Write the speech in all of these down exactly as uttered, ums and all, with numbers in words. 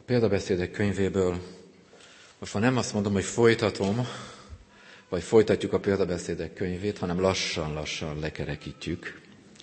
Példabeszédek könyvéből most már nem azt mondom, hogy folytatom, vagy folytatjuk a példabeszédek könyvét, hanem lassan-lassan lekerekítjük.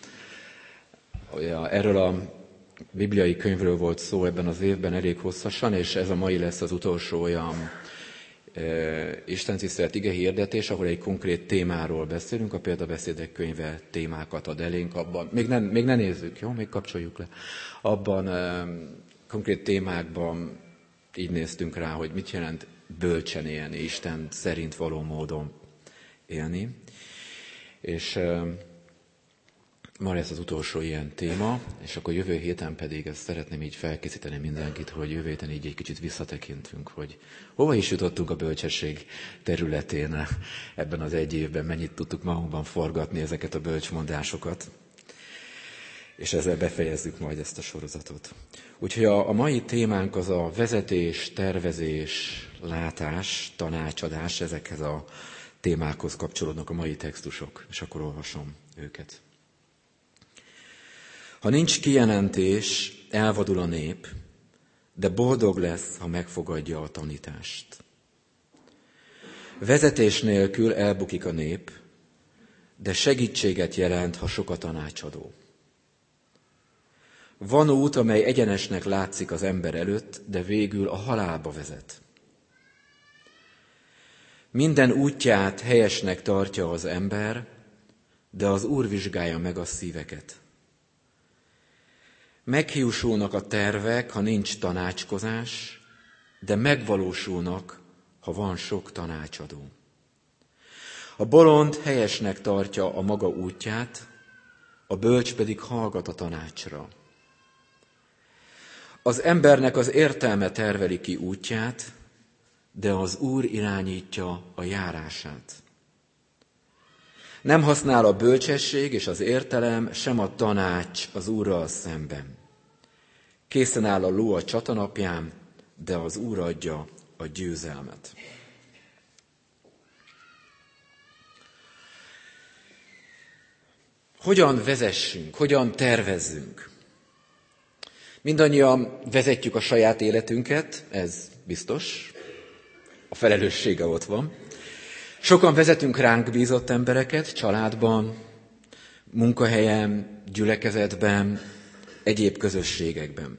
Erről a bibliai könyvről volt szó ebben az évben elég hosszasan, és ez a mai lesz az utolsó olyan e, istentisztelet ige hirdetés, ahol egy konkrét témáról beszélünk, a példabeszédek könyve témákat ad elénk abban. Még ne, még ne nézzük, jó? Még kapcsoljuk le. Abban e, konkrét témákban így néztünk rá, hogy mit jelent bölcsen élni, Isten szerint való módon élni. És e, ma lesz az utolsó ilyen téma, és akkor jövő héten pedig ezt szeretném így felkészíteni mindenkit, hogy jövő héten így egy kicsit visszatekintünk, hogy hova is jutottunk a bölcsesség területén ebben az egy évben, mennyit tudtuk magunkban forgatni ezeket a bölcsmondásokat, és ezzel befejezzük majd ezt a sorozatot. Úgyhogy a, a mai témánk az a vezetés, tervezés, látás, tanácsadás, ezekhez a témákhoz kapcsolódnak a mai textusok, és akkor olvasom őket. Ha nincs kijelentés, elvadul a nép, de boldog lesz, ha megfogadja a tanítást. Vezetés nélkül elbukik a nép, de segítséget jelent, ha sok a tanácsadó. Van út, amely egyenesnek látszik az ember előtt, de végül a halálba vezet. Minden útját helyesnek tartja az ember, de az Úr vizsgálja meg a szíveket. Meghiúsulnak a tervek, ha nincs tanácskozás, de megvalósulnak, ha van sok tanácsadó. A bolond helyesnek tartja a maga útját, a bölcs pedig hallgat a tanácsra. Az embernek az értelme terveli ki útját, de az Úr irányítja a járását. Nem használ a bölcsesség és az értelem, sem a tanács az Úrral szemben. Készen áll a ló a csatanapján, de az Úr adja a győzelmet. Hogyan vezessünk, hogyan tervezzünk? Mindannyian vezetjük a saját életünket, ez biztos, a felelőssége ott van. Sokan vezetünk ránk bízott embereket, családban, munkahelyen, gyülekezetben, egyéb közösségekben.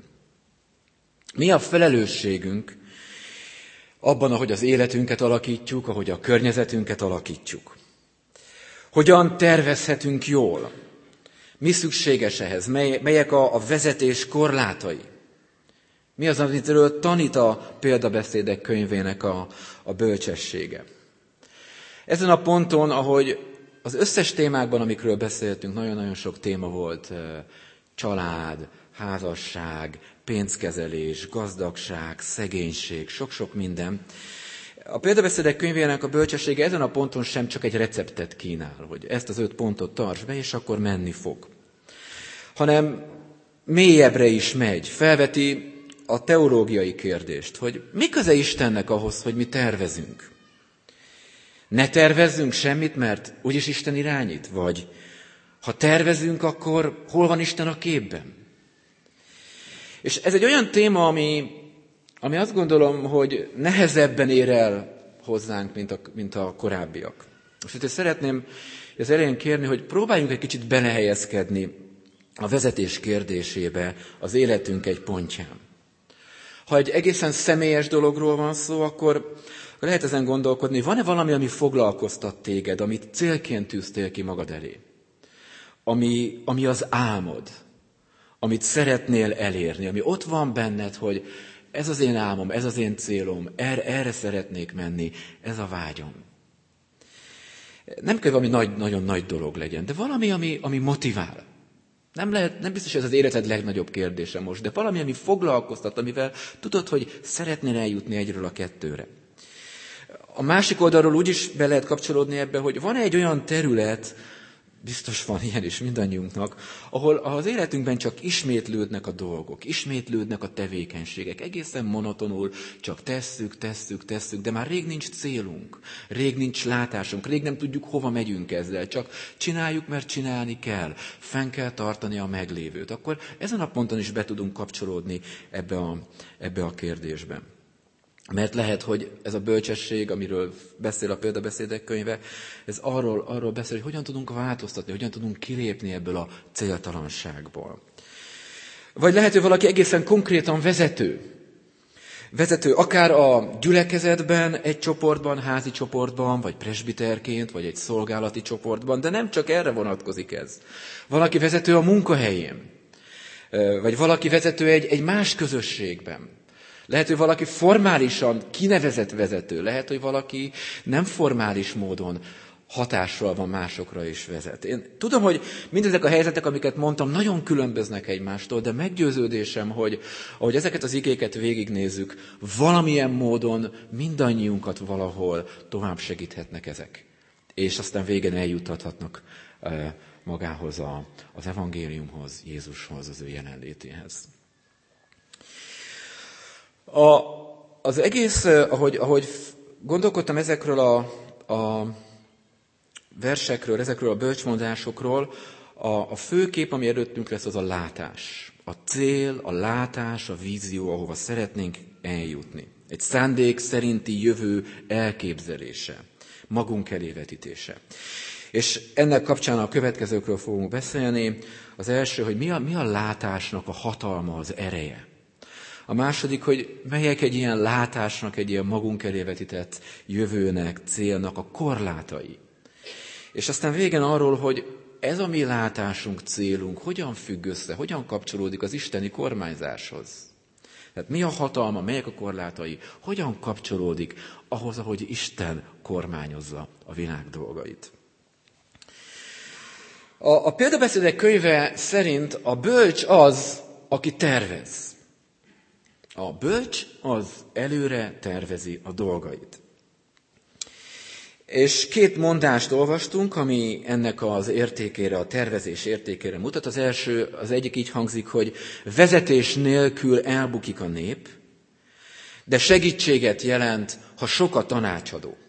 Mi a felelősségünk abban, ahogy az életünket alakítjuk, ahogy a környezetünket alakítjuk? Hogyan tervezhetünk jól? Mi szükséges ehhez? Mely, melyek a, a vezetés korlátai? Mi az, amitől tanít a példabeszédek könyvének a, a bölcsessége? Ezen a ponton, ahogy az összes témákban, amikről beszéltünk, nagyon-nagyon sok téma volt, család, házasság, pénzkezelés, gazdagság, szegénység, sok-sok minden. A példabeszédek könyvének a bölcsessége ezen a ponton sem csak egy receptet kínál, hogy ezt az öt pontot tarts be, és akkor menni fog. Hanem mélyebbre is megy, felveti a teológiai kérdést, hogy mi köze Istennek ahhoz, hogy mi tervezünk. Ne tervezzünk semmit, mert úgyis Isten irányít, vagy ha tervezünk, akkor hol van Isten a képben? És ez egy olyan téma, ami, ami azt gondolom, hogy nehezebben ér el hozzánk, mint a, mint a korábbiak. És itt szeretném az elején kérni, hogy próbáljunk egy kicsit belehelyezkedni a vezetés kérdésébe az életünk egy pontján. Ha egy egészen személyes dologról van szó, akkor lehet ezen gondolkodni, van-e valami, ami foglalkoztat téged, amit célként tűztél ki magad elé? Ami, ami az álmod, amit szeretnél elérni, ami ott van benned, hogy ez az én álmom, ez az én célom, erre, erre szeretnék menni, ez a vágyom. Nem kell valami nagy, nagyon nagy dolog legyen, de valami, ami, ami motivál. Nem, lehet, nem biztos, hogy ez az életed legnagyobb kérdése most, de valami, ami foglalkoztat, amivel tudod, hogy szeretnél eljutni egyről a kettőre. A másik oldalról úgy is be lehet kapcsolódni ebbe, hogy van egy olyan terület, biztos van ilyen is mindannyiunknak, ahol az életünkben csak ismétlődnek a dolgok, ismétlődnek a tevékenységek, egészen monotonul, csak tesszük, tesszük, tesszük, de már rég nincs célunk, rég nincs látásunk, rég nem tudjuk, hova megyünk ezzel, csak csináljuk, mert csinálni kell, fenn kell tartani a meglévőt. Akkor ezen a ponton is be tudunk kapcsolódni ebbe a, ebbe a kérdésbe. Mert lehet, hogy ez a bölcsesség, amiről beszél a példabeszédek könyve, ez arról, arról beszél, hogy hogyan tudunk változtatni, hogyan tudunk kilépni ebből a céltalanságból. Vagy lehet, hogy valaki egészen konkrétan vezető. Vezető akár a gyülekezetben, egy csoportban, házi csoportban, vagy presbiterként, vagy egy szolgálati csoportban, de nem csak erre vonatkozik ez. Valaki vezető a munkahelyén, vagy valaki vezető egy, egy más közösségben. Lehet, hogy valaki formálisan kinevezett vezető, lehet, hogy valaki nem formális módon hatással van másokra is vezet. Én tudom, hogy mindezek a helyzetek, amiket mondtam, nagyon különböznek egymástól, de meggyőződésem, hogy ahogy ezeket az igéket végignézzük, valamilyen módon mindannyiunkat valahol tovább segíthetnek ezek. És aztán végén eljuttathatnak magához a, az evangéliumhoz, Jézushoz, az ő jelenlétéhez. A, az egész, ahogy, ahogy gondolkodtam ezekről a, a versekről, ezekről a bölcsmondásokról, a, a fő kép, ami előttünk lesz, az a látás. A cél, a látás, a vízió, ahova szeretnénk eljutni. Egy szándék szerinti jövő elképzelése, magunk elé vetítése. És ennek kapcsán a következőkről fogunk beszélni. Az első, hogy mi a, mi a látásnak a hatalma, az ereje. A második, hogy melyek egy ilyen látásnak, egy ilyen magunk elé vetített jövőnek, célnak a korlátai. És aztán végén arról, hogy ez a mi látásunk, célunk hogyan függ össze, hogyan kapcsolódik az isteni kormányzáshoz. Tehát mi a hatalma, melyek a korlátai, hogyan kapcsolódik ahhoz, ahogy Isten kormányozza a világ dolgait. A, a példabeszédek könyve szerint a bölcs az, aki tervez. A bölcs az előre tervezi a dolgait. És két mondást olvastunk, ami ennek az értékére, a tervezés értékére mutat. Az első, az egyik így hangzik, hogy vezetés nélkül elbukik a nép, de segítséget jelent, ha sok a tanácsadó.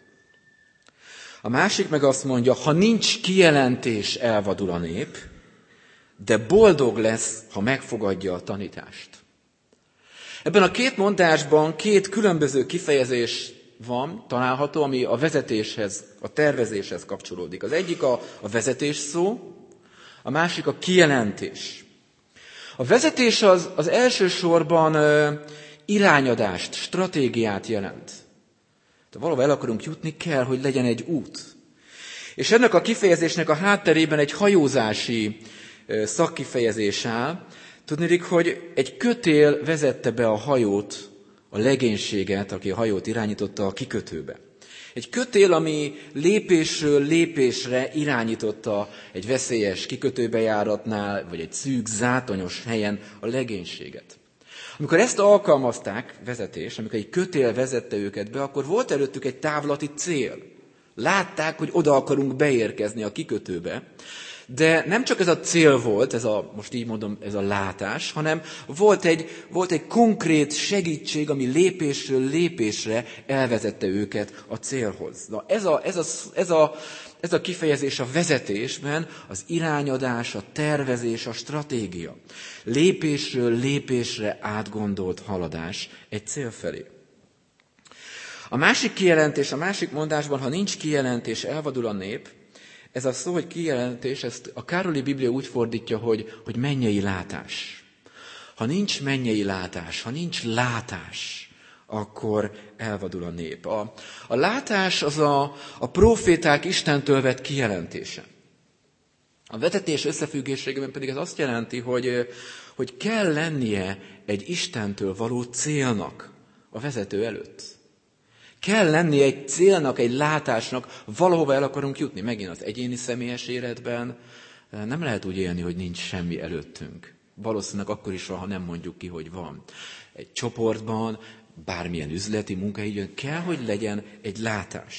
A másik meg azt mondja, ha nincs kijelentés, elvadul a nép, de boldog lesz, ha megfogadja a tanítást. Ebben a két mondásban két különböző kifejezés van, található, ami a vezetéshez, a tervezéshez kapcsolódik. Az egyik a, a vezetés szó, a másik a kijelentés. A vezetés az, az elsősorban ö, irányadást, stratégiát jelent. Ha valahol el akarunk jutni, kell, hogy legyen egy út. És ennek a kifejezésnek a hátterében egy hajózási ö, szakkifejezés áll. Tudniillik, hogy egy kötél vezette be a hajót, a legénységet, aki a hajót irányította, a kikötőbe. Egy kötél, ami lépésről lépésre irányította egy veszélyes kikötőbejáratnál, vagy egy szűk, zátonyos helyen a legénységet. Amikor ezt alkalmazták, vezetés, amikor egy kötél vezette őket be, akkor volt előttük egy távlati cél. Látták, hogy oda akarunk beérkezni a kikötőbe, de nem csak ez a cél volt, ez a, most így mondom, ez a látás, hanem volt egy, volt egy konkrét segítség, ami lépésről lépésre elvezette őket a célhoz. Na, ez, a, ez, a, ez, a, ez a kifejezés a vezetésben az irányadás, a tervezés, a stratégia. Lépésről lépésre átgondolt haladás egy cél felé. A másik kijelentés, a másik mondásban, ha nincs kijelentés, elvadul a nép. Ez a szó, hogy kijelentés, ezt a Károli Biblia úgy fordítja, hogy, hogy mennyei látás. Ha nincs mennyei látás, ha nincs látás, akkor elvadul a nép. A, a látás az a, a próféták Istentől vett kijelentése. A vezetés összefüggésében pedig ez azt jelenti, hogy, hogy kell lennie egy Istentől való célnak a vezető előtt. Kell lennie egy célnak, egy látásnak, valahova el akarunk jutni. Megint az egyéni személyes életben nem lehet úgy élni, hogy nincs semmi előttünk. Valószínűleg akkor is van, ha nem mondjuk ki, hogy van. Egy csoportban, bármilyen üzleti munkahelyen kell, hogy legyen egy látás.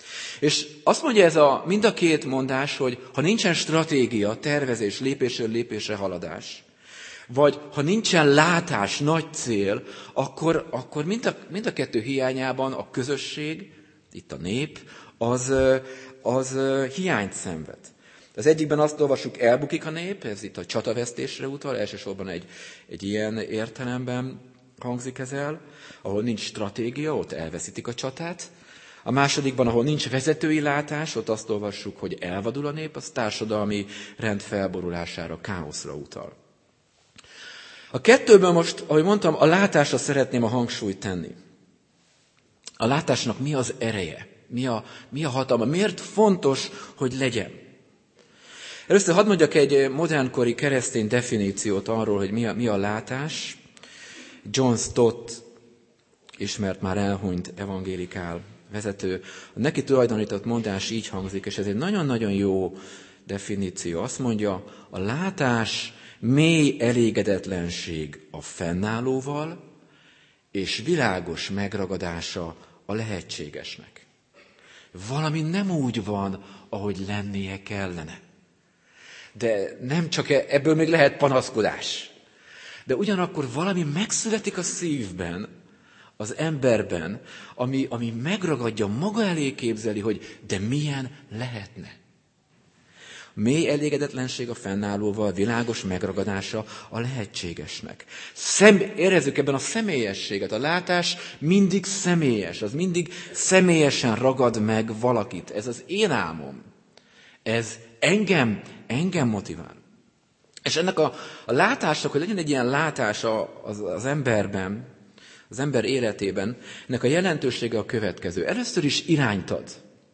És azt mondja ez a, mind a két mondás, hogy ha nincsen stratégia, tervezés, lépésről lépésre haladás, vagy ha nincsen látás, nagy cél, akkor, akkor mind, a, mind a kettő hiányában a közösség, itt a nép, az, az hiányt szenved. Az egyikben azt olvasjuk, elbukik a nép, ez itt a csatavesztésre utal, elsősorban egy, egy ilyen értelemben hangzik ez el, ahol nincs stratégia, ott elveszítik a csatát. A másodikban, ahol nincs vezetői látás, ott azt olvassuk, hogy elvadul a nép, az társadalmi rend felborulására, káoszra utal. A kettőből most, ahogy mondtam, a látásra szeretném a hangsúlyt tenni. A látásnak mi az ereje? Mi a, mi a hatalma? Miért fontos, hogy legyen? Először hadd mondjak egy modernkori keresztény definíciót arról, hogy mi a, mi a látás. John Stott, ismert már elhunyt evangélikál vezető, a neki tulajdonított mondás így hangzik, és ez egy nagyon-nagyon jó definíció. Azt mondja, a látás mély elégedetlenség a fennállóval, és világos megragadása a lehetségesnek. Valami nem úgy van, ahogy lennie kellene. De nem csak ebből még lehet panaszkodás. De ugyanakkor valami megszületik a szívben, az emberben, ami, ami megragadja, maga elé képzeli, hogy de milyen lehetne. Mély elégedetlenség a fennállóval, világos megragadása a lehetségesnek. Szem, érezzük ebben a személyességet. A látás mindig személyes, az mindig személyesen ragad meg valakit. Ez az én álmom. Ez engem, engem motivál. És ennek a, a látásnak, hogy legyen egy ilyen látás az, az emberben, az ember életében, ennek a jelentősége a következő. Először is irányt ad.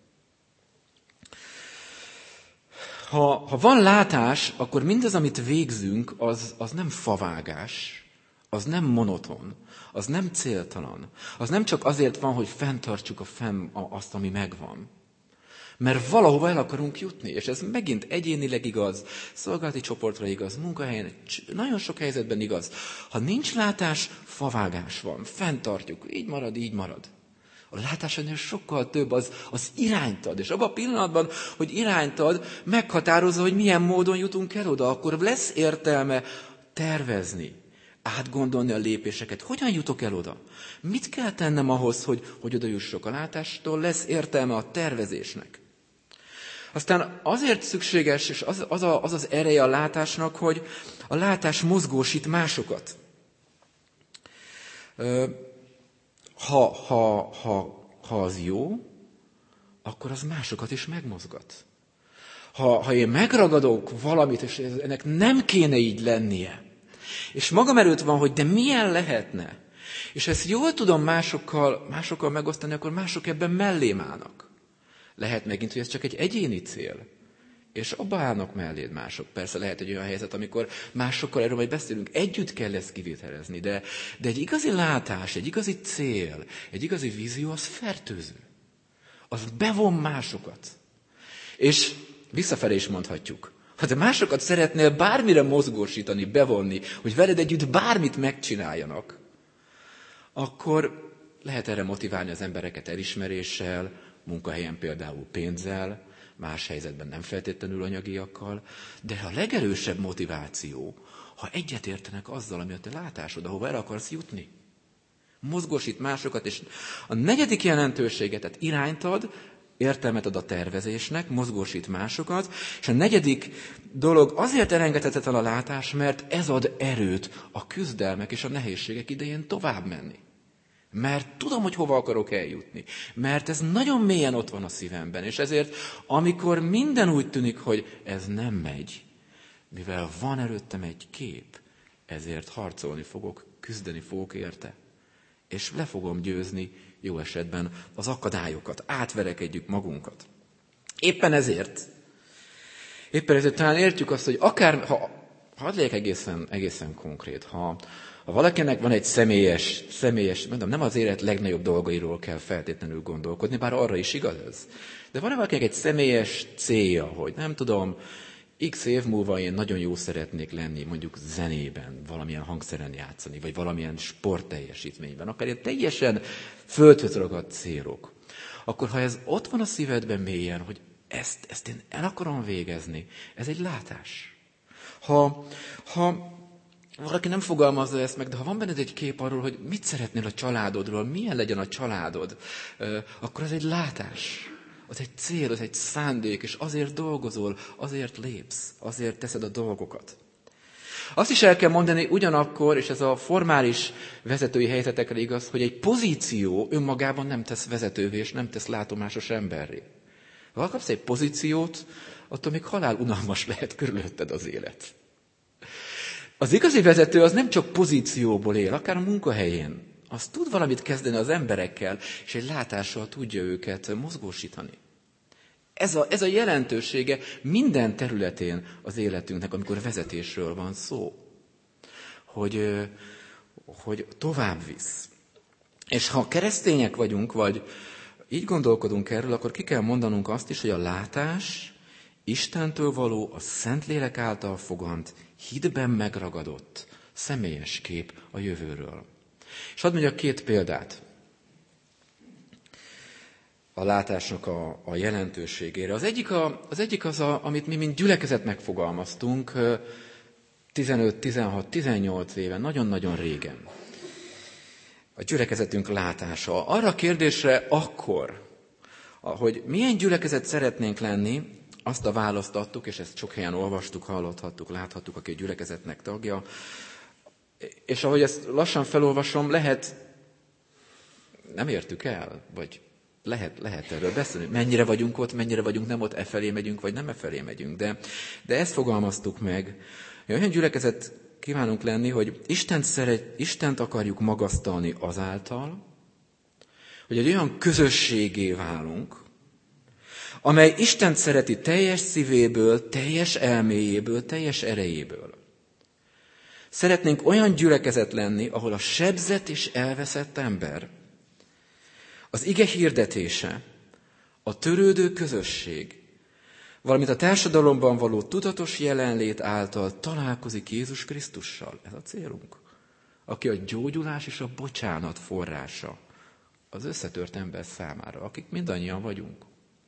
Ha, ha van látás, akkor mindaz, amit végzünk, az, az nem favágás, az nem monoton, az nem céltalan. Az nem csak azért van, hogy fenntartsuk a fenn, azt, ami megvan. Mert valahova el akarunk jutni, és ez megint egyénileg igaz, szolgálati csoportra igaz, munkahelyen, nagyon sok helyzetben igaz. Ha nincs látás, favágás van, fenntartjuk, így marad, így marad. A látás ennél sokkal több, az, az irányt ad, és abban a pillanatban, hogy irányt ad, meghatározza, hogy milyen módon jutunk el oda, akkor lesz értelme tervezni, átgondolni a lépéseket. Hogyan jutok el oda? Mit kell tennem ahhoz, hogy, hogy oda jussok? A látástól lesz értelme a tervezésnek. Aztán azért szükséges, és az az, a, az, az ereje a látásnak, hogy a látás mozgósít másokat. Ha, ha, ha, ha az jó, akkor az másokat is megmozgat. Ha, ha én megragadok valamit, és ennek nem kéne így lennie, és magam előtt van, hogy de milyen lehetne, és ezt jól tudom másokkal, másokkal megosztani, akkor mások ebben mellém állnak. Lehet megint, hogy ez csak egy egyéni cél, és abba állnak melléd mások. Persze lehet egy olyan helyzet, amikor másokkal erről majd beszélünk, együtt kell ezt kivitelezni, de, de egy igazi látás, egy igazi cél, egy igazi vízió, az fertőző. Az bevon másokat. És visszafelé is mondhatjuk. Ha te másokat szeretnél bármire mozgósítani, bevonni, hogy veled együtt bármit megcsináljanak, akkor lehet erre motiválni az embereket elismeréssel, munkahelyen például pénzzel, más helyzetben nem feltétlenül anyagiakkal, de a legerősebb motiváció, ha egyetértenek azzal, ami a te látásod, ahova el akarsz jutni. Mozgósít másokat, és a negyedik jelentőséget, tehát irányt ad, értelmet ad a tervezésnek, mozgósít másokat, és a negyedik dolog azért elengedhetetlen a látás, mert ez ad erőt a küzdelmek és a nehézségek idején tovább menni. Mert tudom, hogy hova akarok eljutni. Mert ez nagyon mélyen ott van a szívemben. És ezért, amikor minden úgy tűnik, hogy ez nem megy, mivel van előttem egy kép, ezért harcolni fogok, küzdeni fogok érte. És le fogom győzni jó esetben az akadályokat. Átverekedjük magunkat. Éppen ezért, éppen ezért talán értjük azt, hogy akár, ha, hadd legyek egészen, egészen konkrét, ha Ha valakinek van egy személyes, személyes, mondom, nem az élet legnagyobb dolgairól kell feltétlenül gondolkodni, bár arra is igaz ez. De van valakinek egy személyes célja, hogy nem tudom, x év múlva én nagyon jó szeretnék lenni, mondjuk zenében, valamilyen hangszeren játszani, vagy valamilyen sportteljesítményben, akár ilyen teljesen földhöz ragadt célok. akkor ha ez ott van a szívedben mélyen, hogy ezt, ezt én el akarom végezni, ez egy látás. Ha, ha valaki nem fogalmazza ezt meg, de ha van benned egy kép arról, hogy mit szeretnél a családodról, milyen legyen a családod, akkor ez egy látás. Az egy cél, az egy szándék, és azért dolgozol, azért lépsz, azért teszed a dolgokat. Azt is el kell mondani ugyanakkor, és ez a formális vezetői helyzetekre igaz, hogy egy pozíció önmagában nem tesz vezetővé, és nem tesz látomásos emberré. Ha kapsz egy pozíciót, attól még halálunalmas lehet körülötted az élet. Az igazi vezető az nem csak pozícióból él, akár a munkahelyén. Az tud valamit kezdeni az emberekkel, és egy látással tudja őket mozgósítani. Ez a, ez a jelentősége minden területén az életünknek, amikor vezetésről van szó. Hogy, hogy tovább visz. És ha keresztények vagyunk, vagy így gondolkodunk erről, akkor ki kell mondanunk azt is, hogy a látás Istentől való, a Szentlélek által fogant, hitben megragadott, személyes kép a jövőről. És hadd mondjak két példát a látásnak a, a jelentőségére. Az egyik, a, az egyik az, a, amit mi mint gyülekezet megfogalmaztunk tizenöt, tizenhat, tizennyolc éven, nagyon-nagyon régen. A gyülekezetünk látása. Arra a kérdésre akkor, hogy milyen gyülekezet szeretnénk lenni, azt a választ adtuk, és ezt sok helyen olvastuk, hallothattuk, láthattuk, aki a gyülekezetnek tagja. És ahogy ezt lassan felolvasom, lehet, nem értük el, vagy lehet, lehet erről beszélni, mennyire vagyunk ott, mennyire vagyunk nem ott, e felé megyünk, vagy nem e felé megyünk. De, de ezt fogalmaztuk meg. Olyan gyülekezet kívánunk lenni, hogy Istent, szeret, Istent akarjuk magasztalni azáltal, hogy egy olyan közösségé válunk, amely Istent szereti teljes szívéből, teljes elméjéből, teljes erejéből. Szeretnénk olyan gyülekezet lenni, ahol a sebzett és elveszett ember, az ige hirdetése, a törődő közösség, valamint a társadalomban való tudatos jelenlét által találkozik Jézus Krisztussal. Ez a célunk. Aki a gyógyulás és a bocsánat forrása az összetört ember számára, akik mindannyian vagyunk.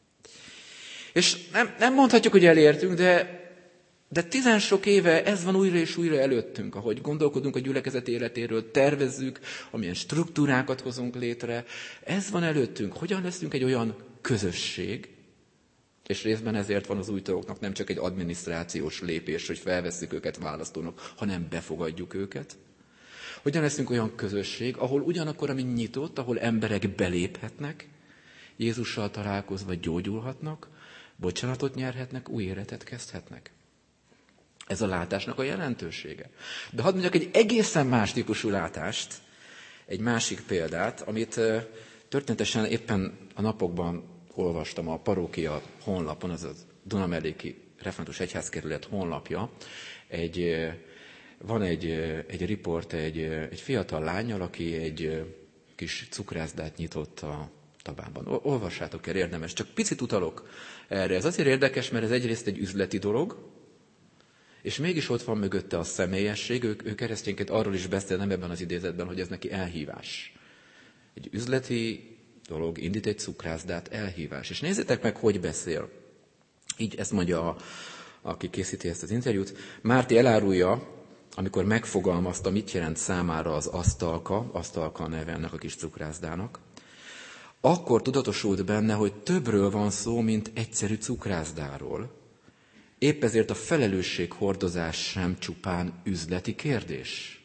És nem, nem mondhatjuk, hogy elértünk, de, de tizen sok éve ez van újra és újra előttünk, ahogy gondolkodunk a gyülekezet életéről, tervezzük, amilyen struktúrákat hozunk létre. Ez van előttünk. Hogyan leszünk egy olyan közösség, és részben ezért van az új tagoknak nem csak egy adminisztrációs lépés, hogy felvesszük őket választónak, hanem befogadjuk őket. Hogyan leszünk olyan közösség, ahol ugyanakkor, ami nyitott, ahol emberek beléphetnek, Jézussal találkozva gyógyulhatnak, bocsánatot nyerhetnek, új életet kezdhetnek. Ez a látásnak a jelentősége. De hadd mondjak egy egészen más típusú látást, egy másik példát, amit történetesen éppen a napokban olvastam a parókia honlapon, az a Dunamelléki Református Egyházkerület honlapja. Egy, van egy, egy riport egy, egy fiatal lánnyal, aki egy kis cukrászdát nyitott a Tabában. Olvassátok el, érdemes. Csak picit utalok erre. Ez azért érdekes, mert ez egyrészt egy üzleti dolog, és mégis ott van mögötte a személyesség. Ő, ő keresztényként arról is beszél, nem ebben az idézetben, hogy ez neki elhívás. Egy üzleti dolog, indít egy cukrászdát, elhívás. És nézzétek meg, hogy beszél. Így ezt mondja, a, aki készíti ezt az interjút. Márti elárulja, amikor megfogalmazta, mit jelent számára az asztalka, asztalka a neve ennek a kis cukrászdának, akkor tudatosult benne, hogy többről van szó, mint egyszerű cukrászdáról. Épp ezért a felelősséghordozás sem csupán üzleti kérdés.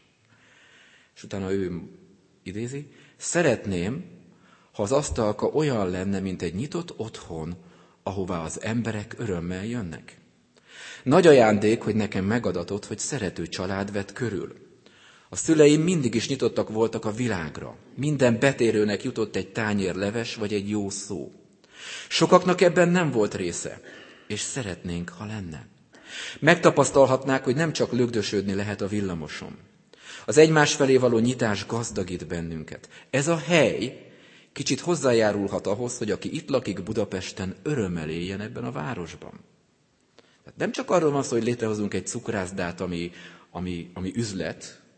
És utána ő idézi, szeretném, ha az asztalka olyan lenne, mint egy nyitott otthon, ahová az emberek örömmel jönnek. Nagy ajándék, hogy nekem megadatott, hogy szerető család vett körül. A szüleim mindig is nyitottak voltak a világra. Minden betérőnek jutott egy tányér leves vagy egy jó szó. Sokaknak ebben nem volt része, és szeretnénk, ha lenne. Megtapasztalhatnák, hogy nem csak lögdösödni lehet a villamoson. Az egymás felé való nyitás gazdagít bennünket. Ez a hely kicsit hozzájárulhat ahhoz, hogy aki itt lakik Budapesten, örömmel éljen ebben a városban. Tehát nem csak arról van szó, hogy létrehozunk egy cukrászdát, ami, ami, ami üzlet,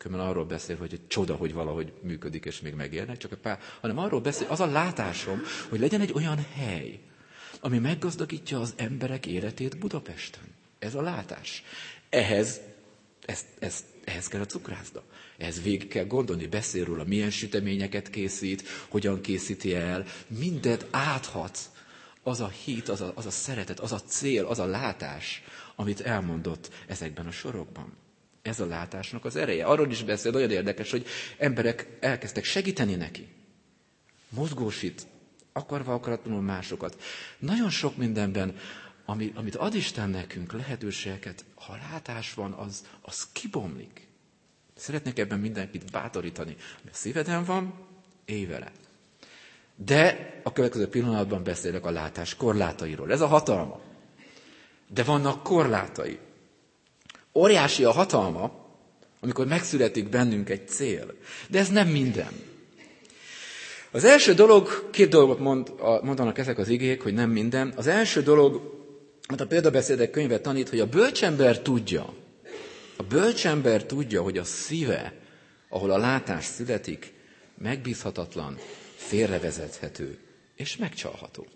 különben arról beszél, hogy egy csoda, hogy valahogy működik és még megélnek, csak a pár, hanem arról beszél, az a látásom, hogy legyen egy olyan hely, ami meggazdagítja az emberek életét Budapesten. Ez a látás. Ehhez, ez, ez, ehhez kell a cukrászda. Ehhez végig kell gondolni, beszél róla, milyen süteményeket készít, hogyan készíti el, mindent áthat. Az a hit, az a, az a szeretet, az a cél, az a látás, amit elmondott ezekben a sorokban. Ez a látásnak az ereje. Arról is beszél, nagyon érdekes, hogy emberek elkezdtek segíteni neki. Mozgósít, akarva akaratlanul másokat. Nagyon sok mindenben, ami, amit ad Isten nekünk, lehetőségeket, ha látás van, az, az kibomlik. Szeretnék ebben mindenkit bátorítani. Ami a szíveden van, élj vele. De a következő pillanatban beszélek a látás korlátairól. Ez a hatalma. De vannak korlátai. Óriási a hatalma, amikor megszületik bennünk egy cél. De ez nem minden. Az első dolog, két dolgot mond, mondanak ezek az igék, hogy nem minden. Az első dolog, hát a példabeszédek könyve tanít, hogy a bölcsember tudja, a bölcsember tudja, hogy a szíve, ahol a látás születik, megbízhatatlan, félrevezethető és megcsalható.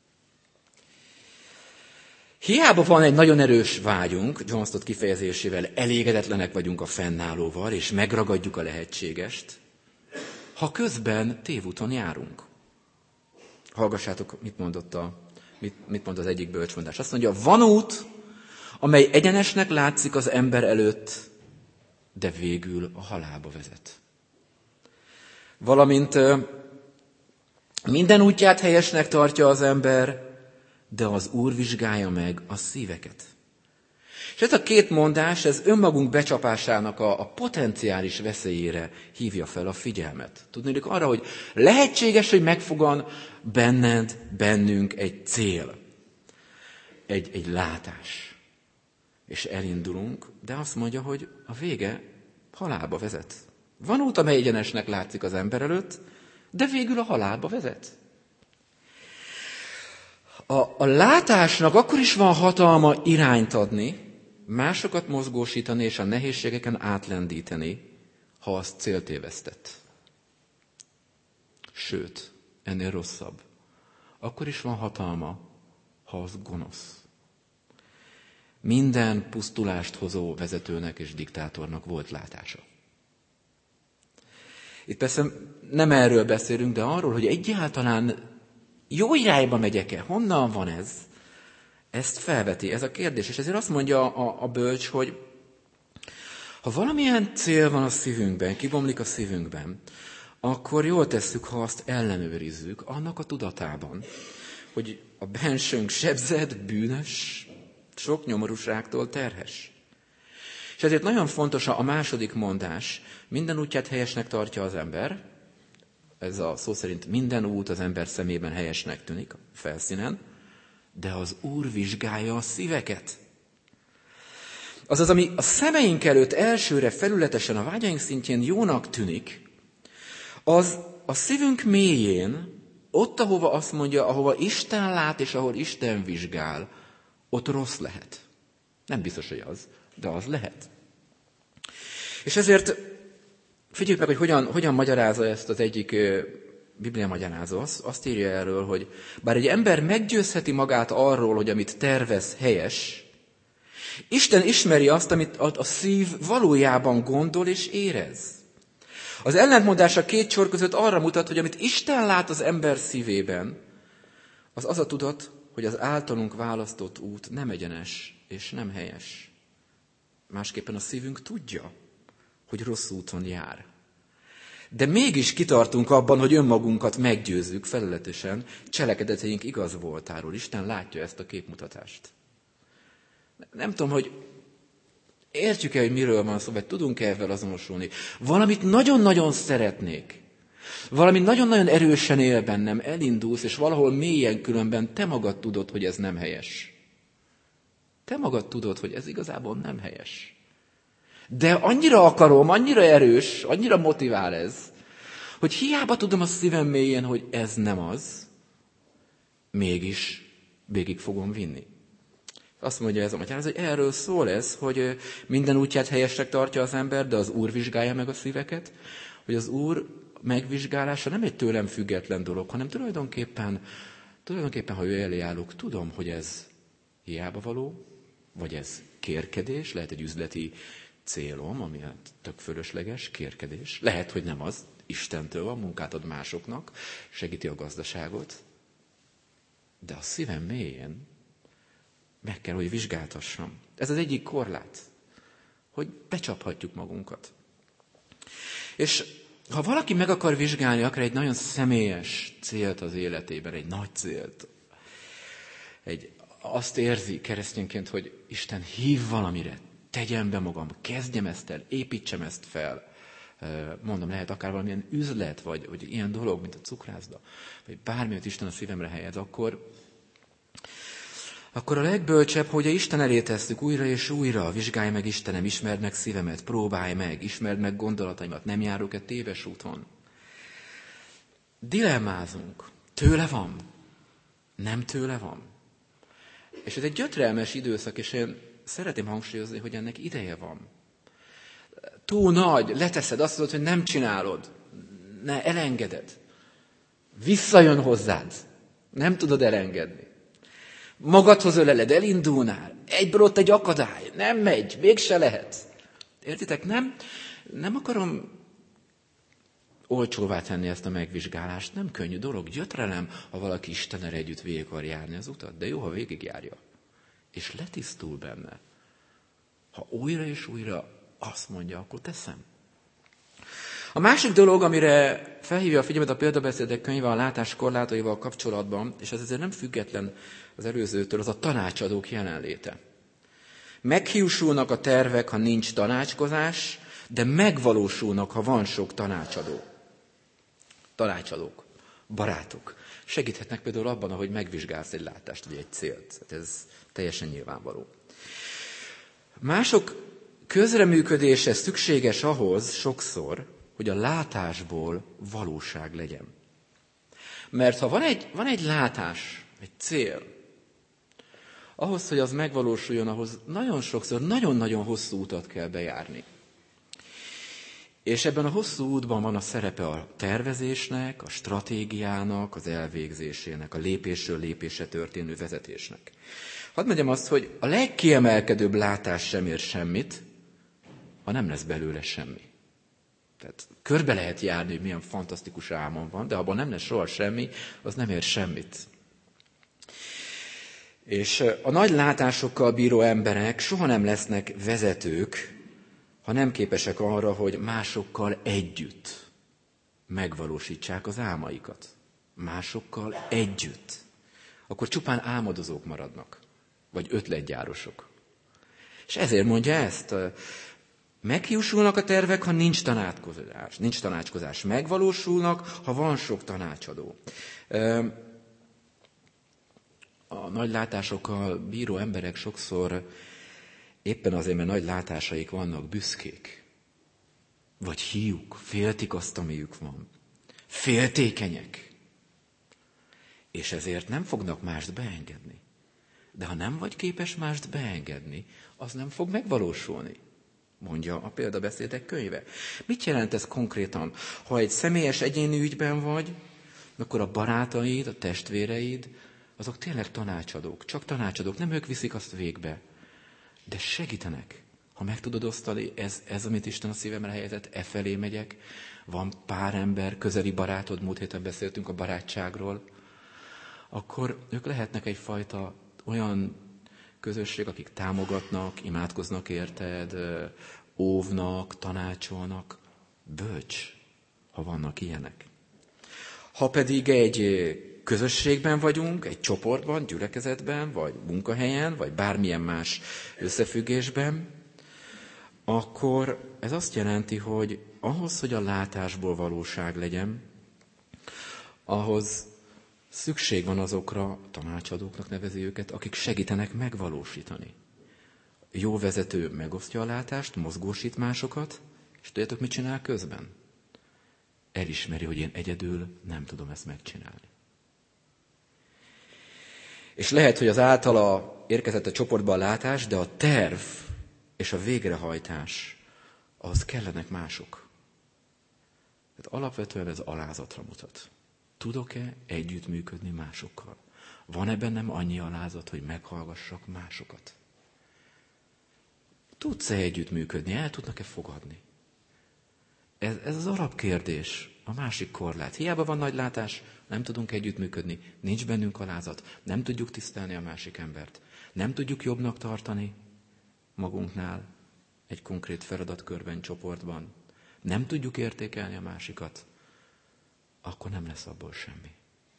Hiába van egy nagyon erős vágyunk, John Stott kifejezésével elégedetlenek vagyunk a fennállóval, és megragadjuk a lehetségest, ha közben tévúton járunk. Hallgassátok, mit mondott a, mit, mit mond az egyik bölcsmondás. Azt mondja, van út, amely egyenesnek látszik az ember előtt, de végül a halálba vezet. Valamint minden útját helyesnek tartja az ember, de az Úr vizsgálja meg a szíveket. És ez a két mondás, ez önmagunk becsapásának a, a potenciális veszélyére hívja fel a figyelmet. Tudnék arra, hogy lehetséges, hogy megfogan benned, bennünk egy cél, egy, egy látás. És elindulunk, de azt mondja, hogy a vége halálba vezet. Van út, amely egyenesnek látszik az ember előtt, de végül a halálba vezet. A, a látásnak akkor is van hatalma irányt adni, másokat mozgósítani és a nehézségeken átlendíteni, ha az céltévesztett. Sőt, ennél rosszabb. Akkor is van hatalma, ha az gonosz. Minden pusztulást hozó vezetőnek és diktátornak volt látása. Itt persze nem erről beszélünk, de arról, hogy egyáltalán jó irányba megyek-e? Honnan van ez? Ezt felveti, ez a kérdés. És ezért azt mondja a, a bölcs, hogy ha valamilyen cél van a szívünkben, kibomlik a szívünkben, akkor jól tesszük, ha azt ellenőrizzük annak a tudatában, hogy a bensőnk sebzett, bűnös, sok nyomorúságtól terhes. És ezért nagyon fontos a második mondás, minden útját helyesnek tartja az ember, ez a szó szerint minden út az ember szemében helyesnek tűnik a felszínen, de az Úr vizsgálja a szíveket. Azaz, ami a szemeink előtt elsőre felületesen a vágyaink szintjén jónak tűnik, az a szívünk mélyén, ott, ahova azt mondja, ahova Isten lát és ahol Isten vizsgál, ott rossz lehet. Nem biztos, hogy az, de az lehet. És ezért figyeljük meg, hogy hogyan, hogyan magyarázza ezt az egyik Biblia magyarázó. Azt, azt írja erről, hogy bár egy ember meggyőzheti magát arról, hogy amit tervez helyes, Isten ismeri azt, amit a, a szív valójában gondol és érez. Az ellentmondás a két sor között arra mutat, hogy amit Isten lát az ember szívében, az az a tudat, hogy az általunk választott út nem egyenes és nem helyes. Másképpen a szívünk tudja, hogy rossz úton jár. De mégis kitartunk abban, hogy önmagunkat meggyőzzük felületesen cselekedeteink igaz voltáról. Isten látja ezt a képmutatást. Nem tudom, hogy értjük-e, hogy miről van szó, vagy tudunk-e ezzel azonosulni. Valamit nagyon-nagyon szeretnék. Valami nagyon-nagyon erősen él bennem, elindulsz, és valahol mélyen különben te magad tudod, hogy ez nem helyes. Te magad tudod, hogy ez igazából nem helyes. De annyira akarom, annyira erős, annyira motivál ez, hogy hiába tudom a szívem mélyén, hogy ez nem az, mégis végig fogom vinni. Azt mondja ez a magyarázat, hogy erről szól ez, hogy minden útját helyesnek tartja az ember, de az Úr vizsgálja meg a szíveket, hogy az Úr megvizsgálása nem egy tőlem független dolog, hanem tulajdonképpen, tulajdonképpen ha ő elé állok, tudom, hogy ez hiába való, vagy ez kérkedés, lehet egy üzleti célom, ami tök fölösleges, kérkedés. Lehet, hogy nem az, Istentől van, munkát ad másoknak, segíti a gazdaságot, de a szívem mélyén meg kell, hogy vizsgáltassam. Ez az egyik korlát, hogy becsaphatjuk magunkat. És ha valaki meg akar vizsgálni akár egy nagyon személyes célt az életében, egy nagy célt, egy, azt érzi keresztényként, hogy Isten hív valamire, tegyem be magam, kezdjem ezt el, építsem ezt fel. Mondom, lehet akár valamilyen üzlet, vagy, vagy ilyen dolog, mint a cukrászda, vagy bármilyet Isten a szívemre helyez, akkor, akkor a legbölcsebb, hogy a Isten elé tesszük újra és újra, vizsgálj meg Istenem, ismerd meg szívemet, próbálj meg, ismerd meg gondolataimat, nem járok-e téves úton. Dilemmázunk, tőle van, nem tőle van. És ez egy gyötrelmes időszak, és én szeretném hangsúlyozni, hogy ennek ideje van. Túl nagy, leteszed, azt mondod, hogy nem csinálod, ne elengeded. Visszajön hozzád, nem tudod elengedni. Magadhoz öleled, elindulnál, egyből ott egy akadály, nem megy, mégse lehet. Értitek, nem, nem akarom olcsóvá tenni ezt a megvizsgálást, nem könnyű dolog, gyötrelem, ha valaki Istennel együtt végig akar járni az utat, de jó, ha végigjárja. És letisztul benne. Ha újra és újra azt mondja, akkor teszem. A másik dolog, amire felhívja a figyelmet a példabeszédek könyve a látás korlátaival kapcsolatban, és ez azért nem független az előzőtől, az a tanácsadók jelenléte. Meghiúsulnak a tervek, ha nincs tanácskozás, de megvalósulnak, ha van sok tanácsadó. Tanácsadók, barátok. Segíthetnek például abban, ahogy megvizsgálsz egy látást, vagy egy célt. Ez teljesen nyilvánvaló. Mások közreműködése szükséges ahhoz sokszor, hogy a látásból valóság legyen. Mert ha van egy, van egy látás, egy cél, ahhoz, hogy az megvalósuljon, ahhoz nagyon sokszor, nagyon-nagyon hosszú utat kell bejárni. És ebben a hosszú útban van a szerepe a tervezésnek, a stratégiának, az elvégzésének, a lépésről lépésre történő vezetésnek. Hadd mondjam azt, hogy a legkiemelkedőbb látás sem ér semmit, ha nem lesz belőle semmi. Tehát körbe lehet járni, hogy milyen fantasztikus álmom van, de abban nem lesz soha semmi, az nem ér semmit. És a nagy látásokkal bíró emberek soha nem lesznek vezetők, ha nem képesek arra, hogy másokkal együtt megvalósítsák az álmaikat. Másokkal együtt. Akkor csupán álmodozók maradnak, vagy ötletgyárosok. És ezért mondja ezt, meghiúsulnak a tervek, ha nincs tanácskozás. Nincs tanácskozás. Megvalósulnak, ha van sok tanácsadó. A nagy látásokkal bíró emberek sokszor éppen azért, mert nagy látásaik vannak, büszkék. Vagy hiúk, féltik azt, amiük van. Féltékenyek. És ezért nem fognak mást beengedni. De ha nem vagy képes mást beengedni, az nem fog megvalósulni, mondja a példabeszédek könyve. Mit jelent ez konkrétan? Ha egy személyes egyéni ügyben vagy, akkor a barátaid, a testvéreid, azok tényleg tanácsadók, csak tanácsadók, nem ők viszik azt végbe, de segítenek. Ha meg tudod osztani, ez, ez amit Isten a szívemre helyezett, e felé megyek, van pár ember, közeli barátod, múlt héten beszéltünk a barátságról, akkor ők lehetnek egyfajta olyan közösség, akik támogatnak, imádkoznak érted, óvnak, tanácsolnak. Bölcs, ha vannak ilyenek. Ha pedig egy közösségben vagyunk, egy csoportban, gyülekezetben, vagy munkahelyen, vagy bármilyen más összefüggésben, akkor ez azt jelenti, hogy ahhoz, hogy a látásból valóság legyen, ahhoz szükség van azokra, tanácsadóknak nevezi őket, akik segítenek megvalósítani. Jó vezető megosztja a látást, mozgósít másokat, és tudjátok, mit csinál közben? Elismeri, hogy én egyedül nem tudom ezt megcsinálni. És lehet, hogy az általa érkezett a csoportban látás, de a terv és a végrehajtás, ahhoz kellenek mások. Tehát alapvetően ez alázatra mutat. Tudok-e együttműködni másokkal? Van-e bennem annyi alázat, hogy meghallgassak másokat? Tudsz-e együttműködni? El tudnak-e fogadni? Ez, ez az alapkérdés, a másik korlát. Hiába van nagy látás, nem tudunk együttműködni, nincs bennünk alázat, nem tudjuk tisztelni a másik embert, nem tudjuk jobbnak tartani magunknál egy konkrét feladatkörben, csoportban, nem tudjuk értékelni a másikat, akkor nem lesz abból semmi.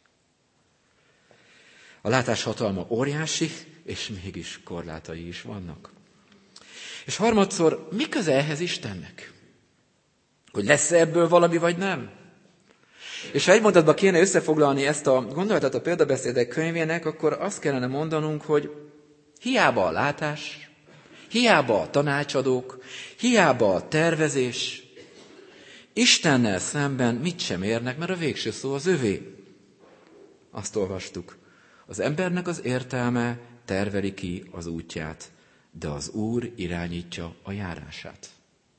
A látás hatalma óriási, és mégis korlátai is vannak. És harmadszor, mi köze ehhez Istennek? Hogy lesz ebből valami, vagy nem? És ha egy mondatban kéne összefoglalni ezt a gondolatot a példabeszédek könyvének, akkor azt kellene mondanunk, hogy hiába a látás, hiába a tanácsadók, hiába a tervezés, Istennel szemben mit sem érnek, mert a végső szó az övé. Azt olvastuk. Az embernek az értelme terveli ki az útját, de az Úr irányítja a járását.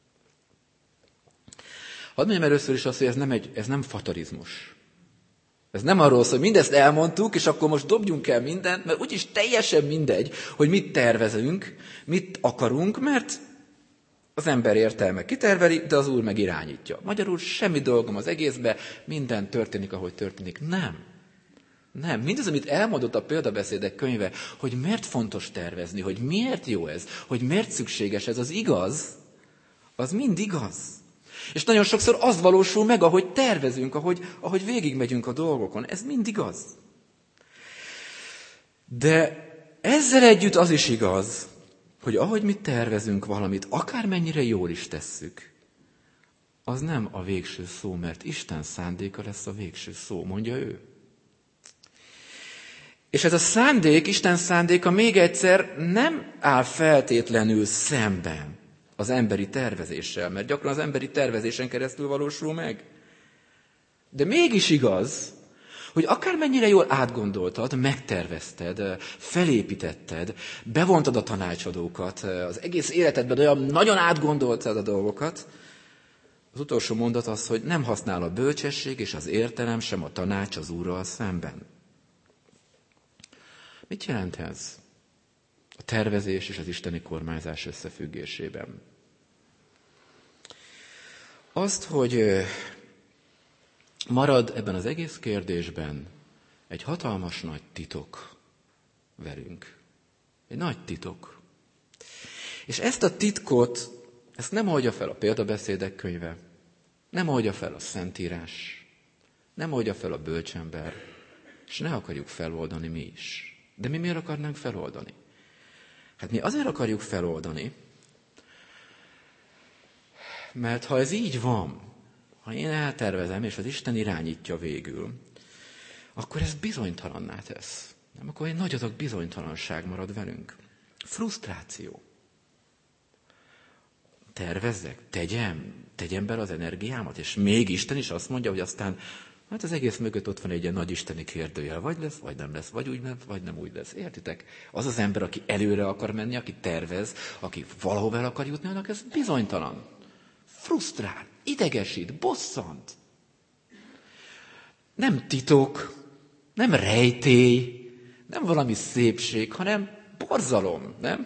Hadd mondjam először is azt, hogy ez nem, egy, ez nem fatalizmus. Ez nem arról szól, hogy mindezt elmondtuk, és akkor most dobjunk el mindent, mert úgyis teljesen mindegy, hogy mit tervezünk, mit akarunk, mert az ember értelme kiterveli, de az Úr meg irányítja. Magyarul semmi dolgom az egészbe, minden történik, ahogy történik. Nem. Nem. Mindaz, amit elmondott a példabeszédek könyve, hogy miért fontos tervezni, hogy miért jó ez, hogy miért szükséges ez, az igaz, az mind igaz. És nagyon sokszor az valósul meg, ahogy tervezünk, ahogy, ahogy végigmegyünk a dolgokon. Ez mind igaz. De ezzel együtt az is igaz, hogy ahogy mi tervezünk valamit, akármennyire jól is tesszük, az nem a végső szó, mert Isten szándéka lesz a végső szó, mondja ő. És ez a szándék, Isten szándéka még egyszer nem áll feltétlenül szemben az emberi tervezéssel, mert gyakran az emberi tervezésen keresztül valósul meg. De mégis igaz, hogy akármennyire jól átgondoltad, megtervezted, felépítetted, bevontad a tanácsadókat, az egész életedben olyan nagyon átgondoltad a dolgokat, az utolsó mondat az, hogy nem használ a bölcsesség és az értelem, sem a tanács az Úrral szemben. Mit jelent ez a tervezés és az isteni kormányzás összefüggésében? Azt, hogy marad ebben az egész kérdésben egy hatalmas nagy titok velünk. Egy nagy titok. És ezt a titkot, ezt nem oldja fel a példabeszédek könyve, nem oldja fel a Szentírás, nem oldja fel a bölcsember, és ne akarjuk feloldani mi is. De mi miért akarnánk feloldani? Hát mi azért akarjuk feloldani, mert ha ez így van, ha én eltervezem, és az Isten irányítja végül, akkor ez bizonytalanná tesz. Nem, akkor egy nagy adag bizonytalanság marad velünk. Frusztráció. Tervezzek, tegyem, tegyem bele az energiámat, és még Isten is azt mondja, hogy aztán hát az egész mögött ott van egy ilyen nagy isteni kérdőjel. Vagy lesz, vagy nem lesz, vagy úgy lesz, vagy nem úgy lesz. Értitek? Az az ember, aki előre akar menni, aki tervez, aki valahova el akar jutni, annak ez bizonytalan. Frusztrál, idegesít, bosszant. Nem titok, nem rejtély, nem valami szépség, hanem borzalom, nem?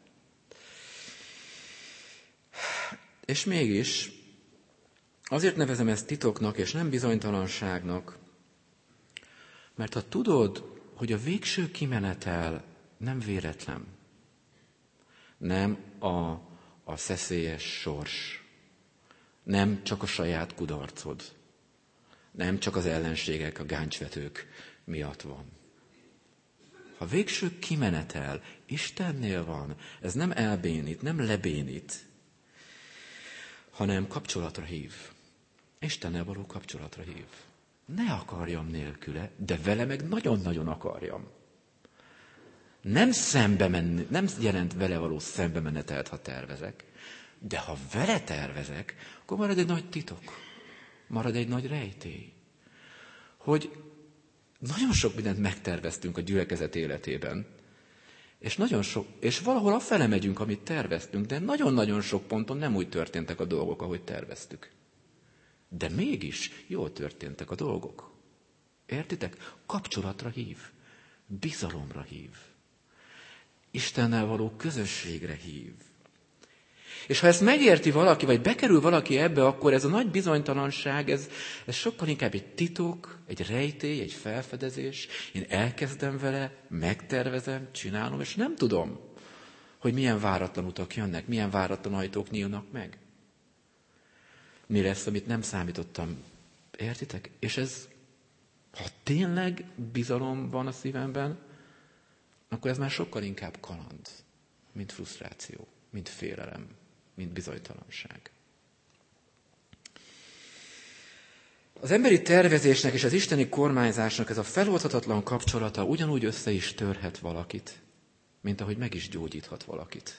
És mégis azért nevezem ezt titoknak, és nem bizonytalanságnak, mert ha tudod, hogy a végső kimenetel nem véletlen, nem a, a szeszélyes sors, nem csak a saját kudarcod, nem csak az ellenségek, a gáncsvetők miatt van. Ha végső kimenetel Istennél van, ez nem elbénít, nem lebénít, hanem kapcsolatra hív. Istennel való kapcsolatra hív. Ne akarjam nélküle, de vele meg nagyon-nagyon akarjam. Nem szembe menni, nem jelent vele való szembe menetelt, ha tervezek, de ha vele tervezek, akkor marad egy nagy titok, marad egy nagy rejtély. Hogy Nagyon sok mindent megterveztünk a gyülekezet életében. És, nagyon sok, és valahol afele megyünk, amit terveztünk, de nagyon-nagyon sok ponton nem úgy történtek a dolgok, ahogy terveztük. De mégis jól történtek a dolgok. Értitek? Kapcsolatra hív. Bizalomra hív. Istennel való közösségre hív. És ha ezt megérti valaki, vagy bekerül valaki ebbe, akkor ez a nagy bizonytalanság, ez, ez sokkal inkább egy titok, egy rejtély, egy felfedezés. Én elkezdem vele, megtervezem, csinálom, és nem tudom, hogy milyen váratlan utak jönnek, milyen váratlan ajtók nyílnak meg. Mi lesz, amit nem számítottam. Értitek? És ez, ha tényleg bizalom van a szívemben, akkor ez már sokkal inkább kaland, mint frusztráció, mint félelem, mint bizonytalanság. Az emberi tervezésnek és az isteni kormányzásnak ez a feloldhatatlan kapcsolata ugyanúgy össze is törhet valakit, mint ahogy meg is gyógyíthat valakit.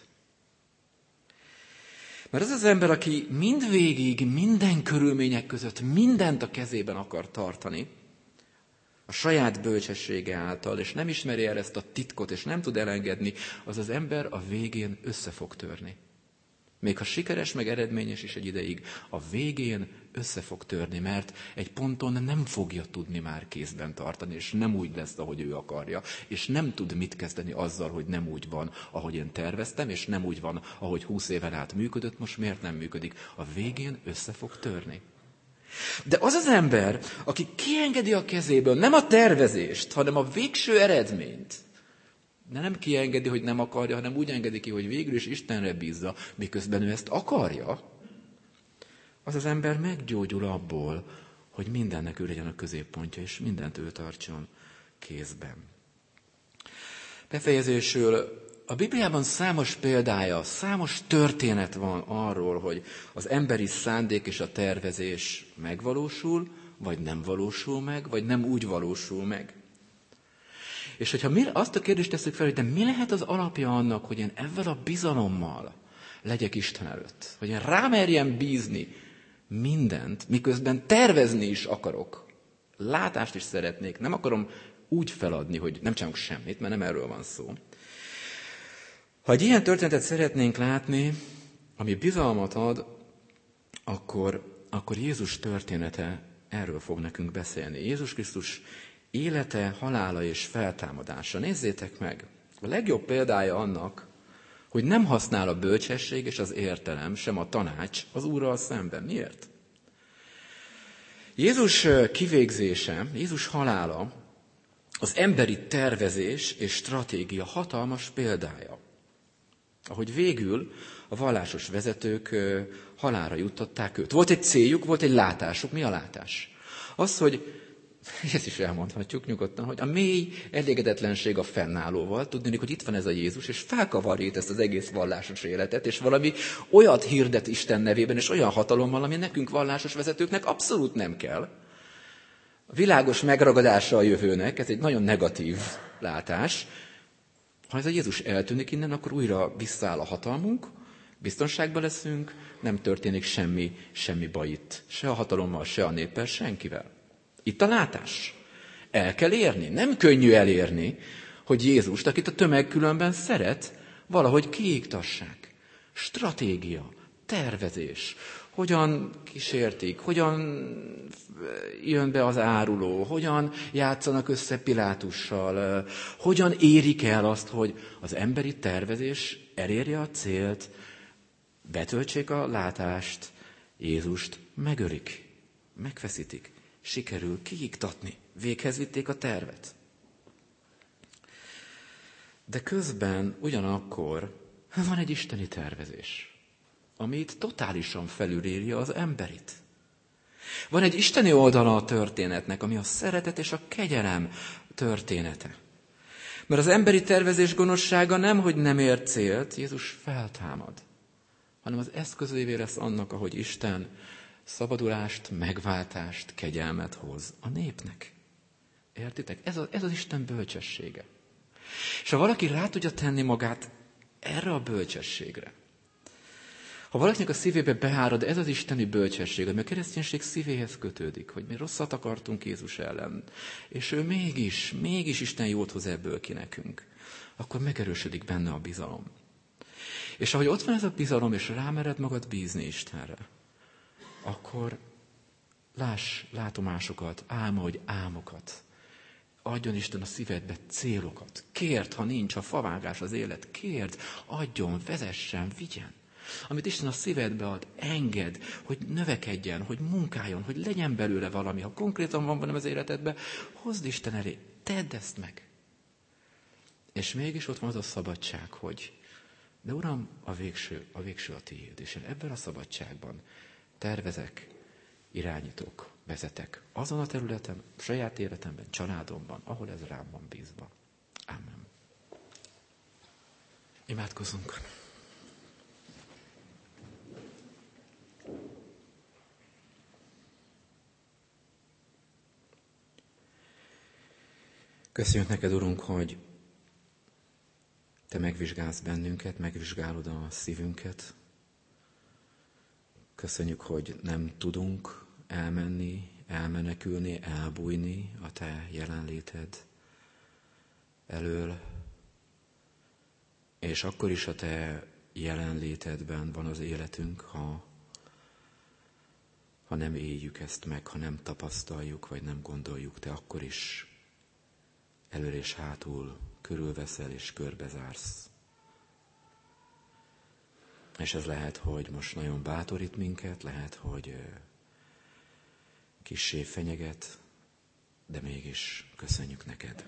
Mert az az ember, aki mindvégig, minden körülmények között mindent a kezében akar tartani, a saját bölcsessége által, és nem ismeri el ezt a titkot, és nem tud elengedni, az az ember a végén össze fog törni. Még ha sikeres, meg eredményes is egy ideig, a végén össze fog törni, mert egy ponton nem fogja tudni már kézben tartani, és nem úgy lesz, ahogy ő akarja, és nem tud mit kezdeni azzal, hogy nem úgy van, ahogy én terveztem, és nem úgy van, ahogy húsz éven át működött, most miért nem működik. A végén össze fog törni. De az az ember, aki kiengedi a kezéből nem a tervezést, hanem a végső eredményt, de nem kiengedi, hogy nem akarja, hanem úgy engedi ki, hogy végül is Istenre bízza, miközben ő ezt akarja, az az ember meggyógyul abból, hogy mindennek ő legyen a középpontja, és mindent ő tartson kézben. Befejezésül a Bibliában számos példája, számos történet van arról, hogy az emberi szándék és a tervezés megvalósul, vagy nem valósul meg, vagy nem úgy valósul meg. És hogyha mi azt a kérdést tesszük fel, hogy de mi lehet az alapja annak, hogy én ezzel a bizalommal legyek Isten előtt, hogy én rámerjem bízni mindent, miközben tervezni is akarok, látást is szeretnék, nem akarom úgy feladni, hogy nem csinálok semmit, mert nem erről van szó. Ha egy ilyen történetet szeretnénk látni, ami bizalmat ad, akkor, akkor Jézus története erről fog nekünk beszélni. Jézus Krisztus élete, halála és feltámadása. Nézzétek meg! A legjobb példája annak, hogy nem használ a bölcsesség és az értelem, sem a tanács az Úrral szemben. Miért? Jézus kivégzése, Jézus halála az emberi tervezés és stratégia hatalmas példája. Ahogy végül a vallásos vezetők halálra juttatták őt. Volt egy céljuk, volt egy látásuk. Mi a látás? Az, hogy ezt is elmondhatjuk nyugodtan, hogy a mély elégedetlenség a fennállóval, tudni, hogy itt van ez a Jézus, és felkavarja ezt az egész vallásos életet, és valami olyat hirdet Isten nevében, és olyan hatalommal, ami nekünk vallásos vezetőknek abszolút nem kell. A világos megragadása a jövőnek, ez egy nagyon negatív látás. Ha ez a Jézus eltűnik innen, akkor újra visszaáll a hatalmunk, biztonságban leszünk, nem történik semmi, semmi baj itt. Se a hatalommal, se a néppel, senkivel. Itt a látás. El kell érni. Nem könnyű elérni, hogy Jézust, akit a tömeg különben szeret, valahogy kiiktassák. Stratégia, tervezés. Hogyan kísértik, hogyan jön be az áruló, hogyan játszanak össze Pilátussal, hogyan érik el azt, hogy az emberi tervezés elérje a célt, betöltsék a látást, Jézust megölik, megfeszítik. Sikerül kiiktatni. Véghez vitték a tervet. De közben ugyanakkor van egy isteni tervezés, ami itt totálisan felülírja az emberit. Van egy isteni oldala a történetnek, ami a szeretet és a kegyelem története. Mert az emberi tervezés gonoszsága nem, hogy nem ér célt, Jézus feltámad, hanem az eszközévé lesz annak, ahogy Isten szabadulást, megváltást, kegyelmet hoz a népnek. Értitek? Ez, a, ez az Isten bölcsessége. És ha valaki rá tudja tenni magát erre a bölcsességre, Ha valakinek a szívébe beárad ez az isteni bölcsesség, ami a kereszténység szívéhez kötődik, hogy mi rosszat akartunk Jézus ellen, és ő mégis, mégis Isten jót hoz ebből ki nekünk, akkor megerősödik benne a bizalom. És ahogy ott van ez a bizalom, és rámered magad bízni Istenre, akkor láss látomásokat, álmodj álmokat. Adjon Isten a szívedbe célokat. Kérd, ha nincs, ha favágás az élet, kérd, adjon, vezessen, vigyen. Amit Isten a szívedbe ad, engedd, hogy növekedjen, hogy munkáljon, hogy legyen belőle valami. Ha konkrétan van valami az életedben, hozd Isten elé, tedd ezt meg. És mégis ott van az a szabadság, hogy de Uram, a végső, a végső a tiéd, és én ebben a szabadságban tervezek, irányítok, vezetek azon a területen, saját életemben, családomban, ahol ez rám van bízva. Amen. Imádkozzunk. Köszönjük neked, Urunk, hogy Te megvizsgálsz bennünket, megvizsgálod a szívünket. Köszönjük, hogy nem tudunk elmenni, elmenekülni, elbújni a Te jelenléted elől, és akkor is a Te jelenlétedben van az életünk, ha, ha nem éljük ezt meg, ha nem tapasztaljuk, vagy nem gondoljuk, Te akkor is elől és hátul körülveszel és körbezársz. És ez lehet, hogy most nagyon bátorít minket, lehet, hogy kissé fenyeget, de mégis köszönjük neked.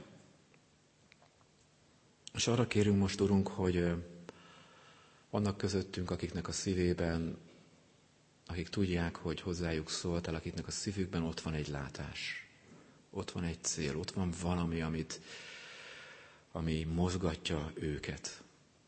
És arra kérünk most, Urunk, hogy vannak közöttünk, akiknek a szívében, akik tudják, hogy hozzájuk szóltál, akiknek a szívükben ott van egy látás, ott van egy cél, ott van valami, amit, ami mozgatja őket.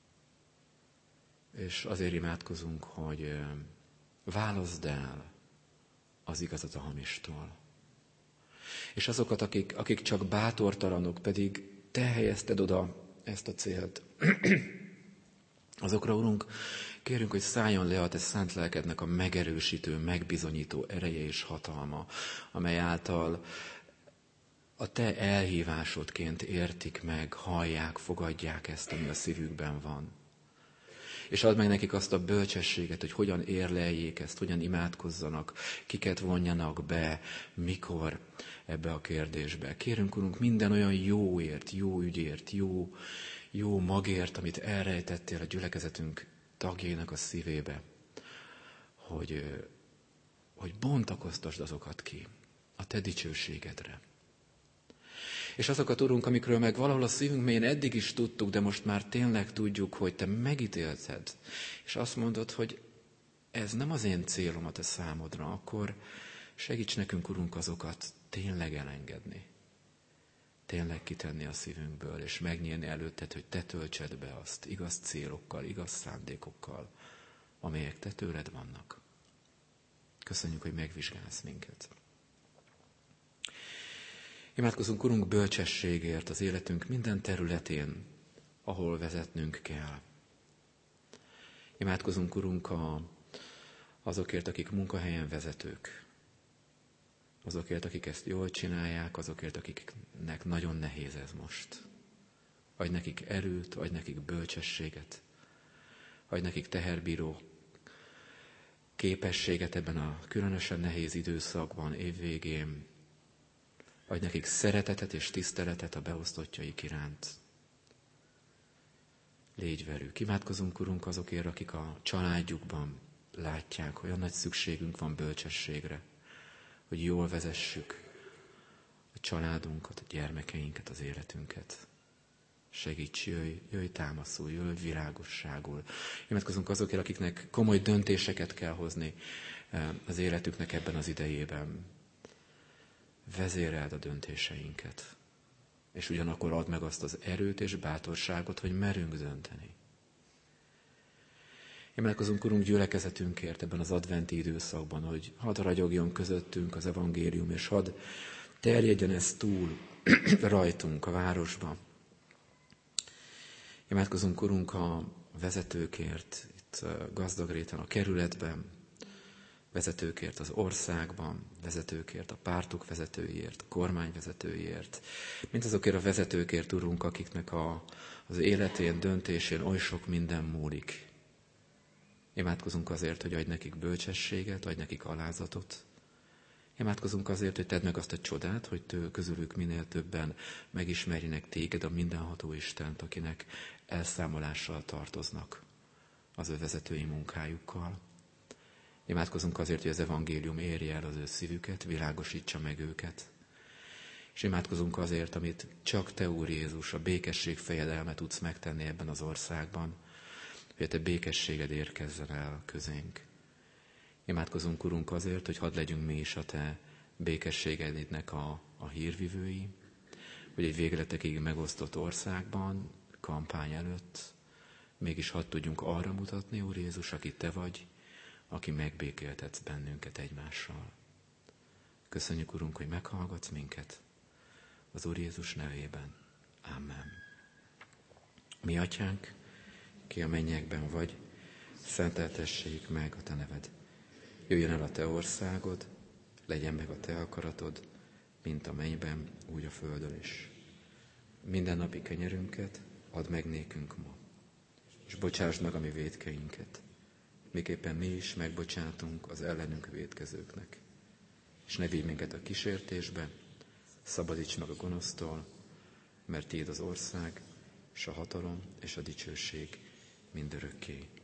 És azért imádkozunk, hogy válaszd el az igazat a hamistól. És azokat, akik, akik csak bátortalanok, pedig Te helyezted oda ezt a célt. Azokra, Urunk, kérünk, hogy szálljon le a Te szent lelkednek a megerősítő, megbizonyító ereje és hatalma, amely által a Te elhívásodként értik meg, hallják, fogadják ezt, ami a szívükben van. És add meg nekik azt a bölcsességet, hogy hogyan érleljék ezt, hogyan imádkozzanak, kiket vonjanak be, mikor ebbe a kérdésbe. Kérünk, Urunk, minden olyan jóért, jó ügyért, jó, jó magért, amit elrejtettél a gyülekezetünk tagjainak a szívébe, hogy, hogy bontakoztasd azokat ki a Te dicsőségedre. És azokat, Urunk, amikről meg valahol a szívünk mélyén eddig is tudtuk, de most már tényleg tudjuk, hogy Te megítélted, és azt mondod, hogy ez nem az én célom a Te számodra, akkor segíts nekünk, Urunk, azokat tényleg elengedni. Tényleg kitenni a szívünkből, és megnyílni előtted, hogy Te töltsed be azt igaz célokkal, igaz szándékokkal, amelyek Te tőled vannak. Köszönjük, hogy megvizsgálsz minket. Imádkozunk, Urunk, bölcsességért az életünk minden területén, ahol vezetnünk kell. Imádkozunk, Urunk, a, azokért, akik munkahelyen vezetők, azokért, akik ezt jól csinálják, azokért, akiknek nagyon nehéz ez most. Adj nekik erőt, adj nekik bölcsességet, adj nekik teherbíró képességet ebben a különösen nehéz időszakban, évvégén. Adj nekik szeretetet és tiszteletet a beosztottjaik iránt. Légy velük. Imádkozunk, Urunk, azokért, akik a családjukban látják, hogy olyan nagy szükségünk van bölcsességre, hogy jól vezessük a családunkat, a gyermekeinket, az életünket. Segíts, jöjj, jöjj támaszul, jöjj világosságul. Imádkozunk azokért, akiknek komoly döntéseket kell hozni az életüknek ebben az idejében. Vezéreld a döntéseinket, és ugyanakkor add meg azt az erőt és bátorságot, hogy merünk dönteni. Imádkozunk, Urunk, gyülekezetünkért ebben az adventi időszakban, hogy hadd ragyogjon közöttünk az evangélium, és hadd terjedjen ez túl rajtunk a városba. Imádkozunk, Urunk, a vezetőkért, itt gazdag réten a kerületben, vezetőkért az országban, vezetőkért a pártok vezetőiért, a kormány vezetőiért, mint azokért a vezetőkért, Urunk, akiknek a, az életén, döntésén oly sok minden múlik. Imádkozunk azért, hogy adj nekik bölcsességet, adj nekik alázatot. Imádkozunk azért, hogy tedd meg azt a csodát, hogy tő, közülük minél többen megismerjenek téged, a mindenható Istent, akinek elszámolással tartoznak az ő vezetői munkájukkal. Imádkozunk azért, hogy az evangélium érje el az ő szívüket, világosítsa meg őket. És imádkozunk azért, amit csak te, Úr Jézus, a békesség fejedelme tudsz megtenni ebben az országban, hogy a te békességed érkezzen el közénk. Imádkozunk, Urunk, azért, hogy hadd legyünk mi is a te békességednek a, a hírvivői, hogy egy végletekig megosztott országban, kampány előtt, mégis hadd tudjunk arra mutatni, Úr Jézus, aki te vagy, aki megbékéltetsz bennünket egymással. Köszönjük, Urunk, hogy meghallgatsz minket, az Úr Jézus nevében. Amen. Mi Atyánk, ki a mennyekben vagy, szenteltessék meg a te neved. Jöjjön el a te országod, legyen meg a te akaratod, mint a mennyben, úgy a földön is. Minden napi kenyerünket add meg nékünk ma, és bocsásd meg a mi vétkeinket, miképpen mi is megbocsátunk az ellenünk vétkezőknek. És ne vigy minket a kísértésbe, szabadíts meg a gonosztól, mert tiéd az ország, és a hatalom, és a dicsőség mindörökké.